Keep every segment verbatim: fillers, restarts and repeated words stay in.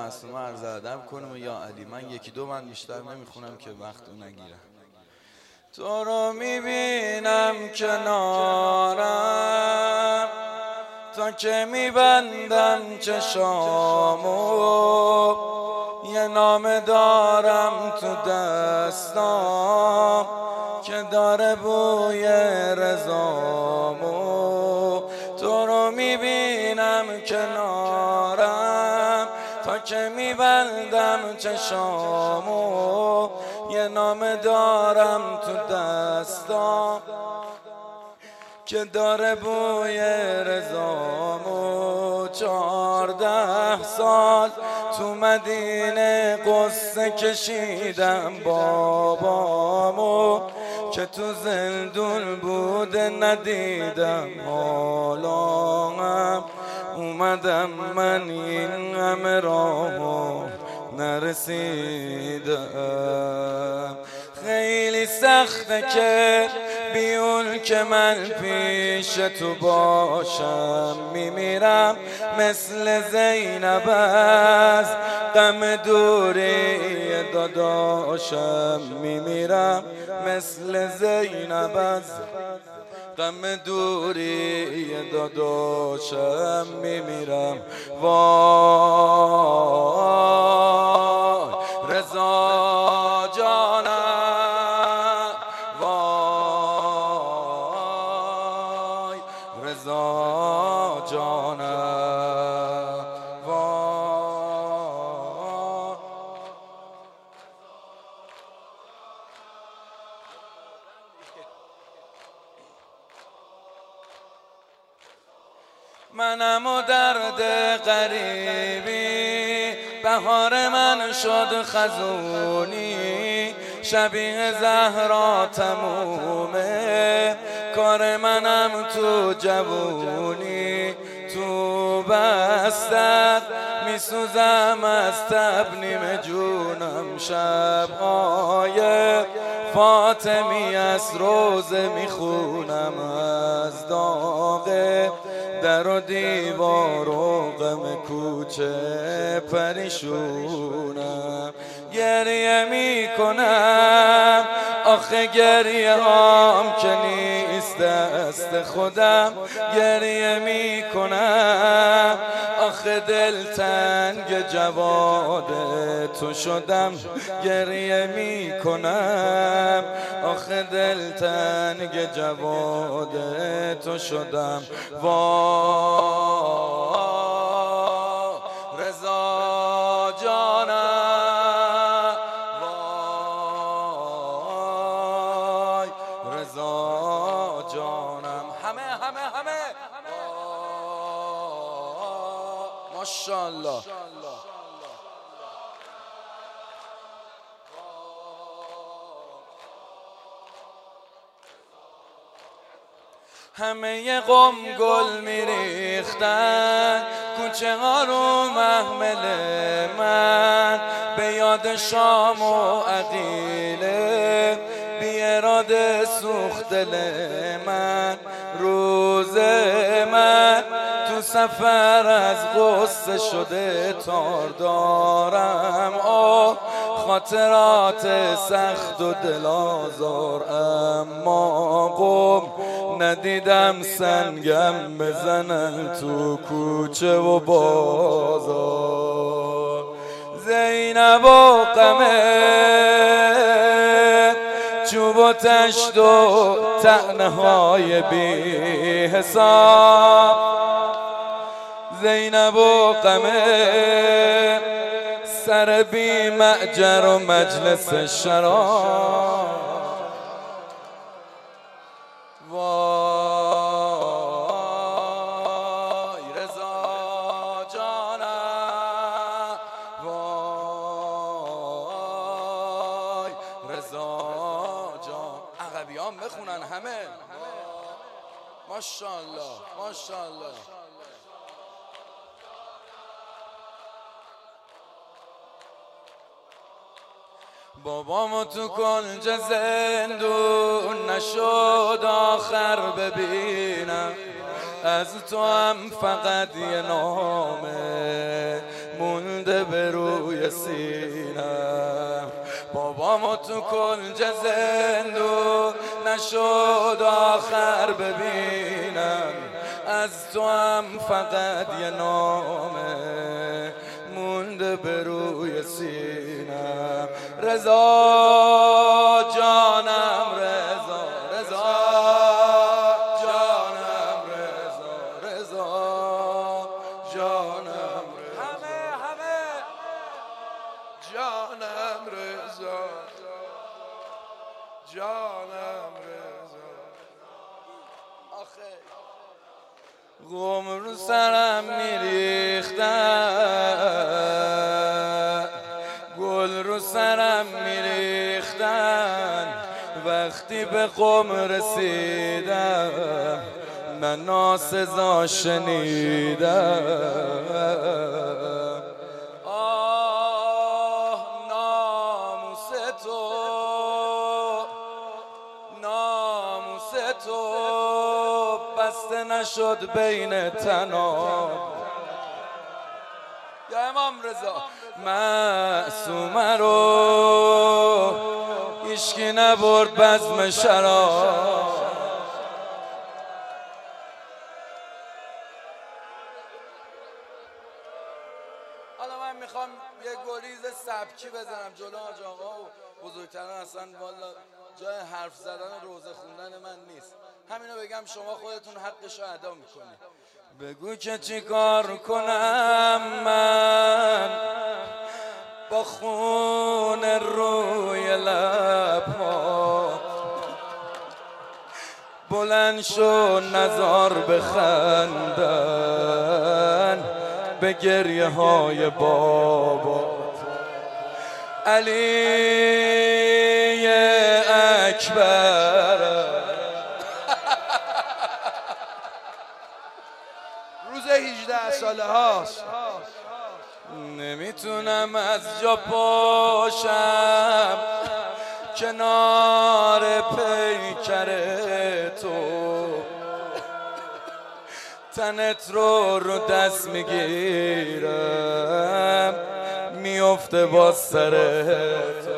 معصومه عرض ادب کنم و یا علی. من یکی دو من بیشتر نمیخونم که وقت اون نگیرم. تو رو میبینم کنارم تا که میبندم چشامو، یه نام دارم تو دستام که داره بوی رضامو. تو رو میبینم کنارم تا که میبندم چشامو، یه نام دارم تو دستام که داره بوی رضامو. چهارده سال تو مدینه قصه کشیدم بابامو که تو زندون بوده ندیدم، حالا هم اومدم من این همه راهو نرسیدم. خیلی سخته که بیون که من پیش تو باشم، میمیرم مثل زینب از غم دوری داداشم، میمیرم مثل زینب از غم دوری داداشم، میمیرم. وای رضا جانم، وای رضا جانم، وای. منم و درد غریبی، بهار من شد خزونی، شبیه زهرا تمومه، کار منم تو جوونی. تو بستر میسوزم از تب، نیمه جونم شبهای فاطمی از روزه میخونم، از داغ در و دیوار و غم کوچه پریشونم. گریه میکنم آخه گریه هام که نیست دست خودم، گریه میکنم آخه دلتنگ جواد تو شدم، گریه میکنم آخه دلتنگ جواد تو شدم. وای رضا جانم، وای رضا جانم. همه همه همه ماشاءالله. همه قم گل میریختن، کوچه ها رو محمل من، به یاد شام و عقیله بی اراده سوخت دل من. روز من تو سفر از غصه شده تار دارم، آه خاطرات سخت و دل آزار، اما قم ندیدم سنگم بزنن تو کوچه و بازار. زینب و غمه چوب و تشت و طعنه های بی حساب، زینب و غمه سر بی معجر و مجلس شراب. وای رضا جانم، وای رضا جان. عقبیان بخونن همه. ماشاءالله ماشاءالله. بابامو تو کنج زندون نشد آخر ببینم، از تو هم فقط یه نامه مونده مونده به روی سینم. بابامو تو کنج زندون نشد آخر ببینم، از تو هم فقط یه نامه مونده به روی سینم. رضا جانم رضا، رضا جانم رضا، رضا جانم رضا، همه همه جانم رضا، جانم رضا. آخه غم رو سرم میریختن، گل رو سرم میریختن، وقتی به قم رسیدم من ناسزا شنیدم. آه ناموس تو، ناموس تو بسته نشد بین تناب. یا امام رضا معصومه رو هیچکی نبرد بزم شراب. حالا من میخوام یه گریز سبکی بزنم جلو حاج آقا و بزرگتران. اصلا والا جای حرف زدن و روزه خوندن من نیست، همینو بگم شما خودتون حقشو ادا میکنید. بگو که چی کار کنم من با خون روی لبها، بلند شو نزار بخندن به گریه های بابا. علی اکبر روز هجده ساله هاست، نمیتونم از جا پاشم کنار پیکر تو، تنت رو رو دست میگیرم میفته با سر تو.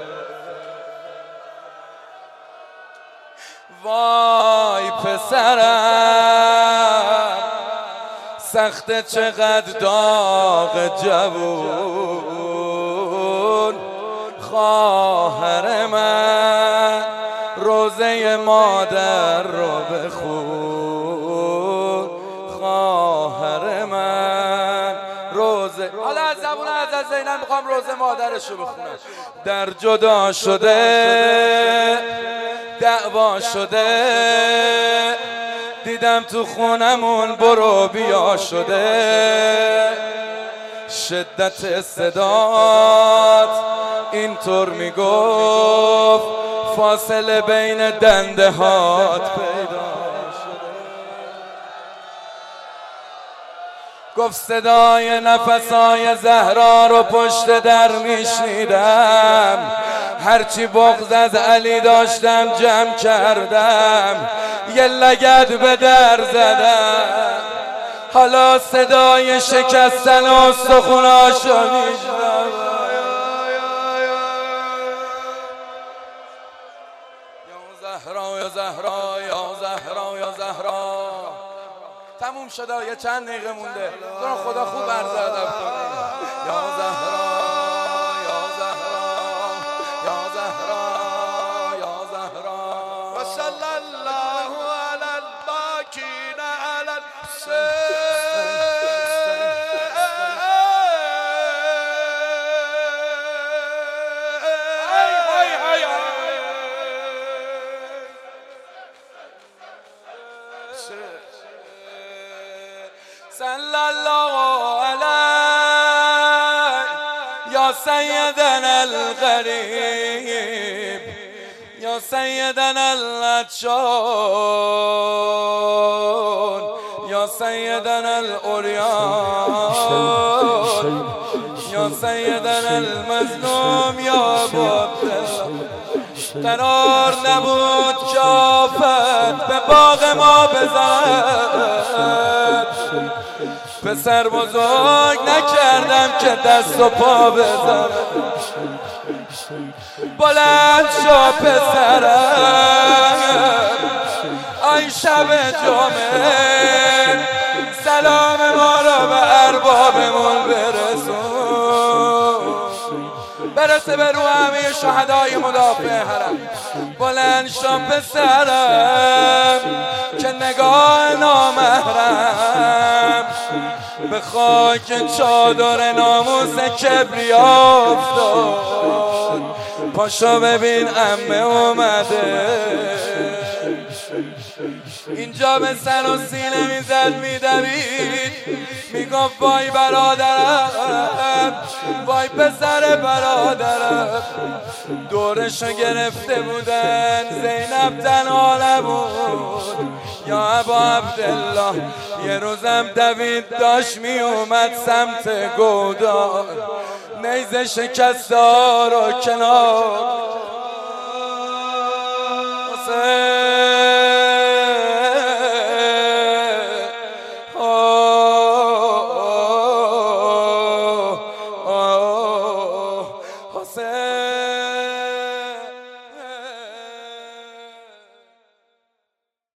وای پسرم سخت چقدر داغ جوون، خواهر من روزه مادر رو بخون، خواهر من روزه. حالا از زبون حضرت زینب میخوام روزه مادرش رو بخونم. در جدا شده دعوا شده، دیدم تو خونمون برو بیا شده، شدت صدات اینطور میگفت فاصله بین دنده هات پیدا شده. گفت صدای نفسای زهرا رو پشت در میشنیدم، هرچی بغض از علی داشتم جمع کردم، یه لگد به در زدم، حالا صدای شکستن استخوناشو میشنوم. یا زهرا یا زهرا یا زهرا یا زهرا. تموم شده، یه چند دقیقه مونده، تو خدا خوب عرض ادب کنی. یا زهرا یا زهرا یا زهرا یا زهرا. و صلی الله علی الباکین علی صلی الله علیه یا سیدنا الغریب یا سیدنا العطشان یا سیدنا العریان یا سیدنا المظلوم یا عبدالله. قرار نبود کافت به باغ ما بزند، پسر بزرگ نکردم که دست و پا بزنم. بلند شو پسرم آی شب جمعه، سلام ما را به اربابمون برسون، برسه به رو همه شهدای مدافع حرم. بلند شو پسرم که نگاه نامحرم به خاک چادر ناموس کبریا افتاد. پاشو ببین عمه اومده، اینجا به سر و سینه میزد میدوید، میگفت وای برادرم، وای پسر برادرم. دورشو گرفته بودن، زینب تنها نبود. یا ابا عبدالله یه روزم دوید داشت میومد سمت گودال، نیزه شکسته رو کنار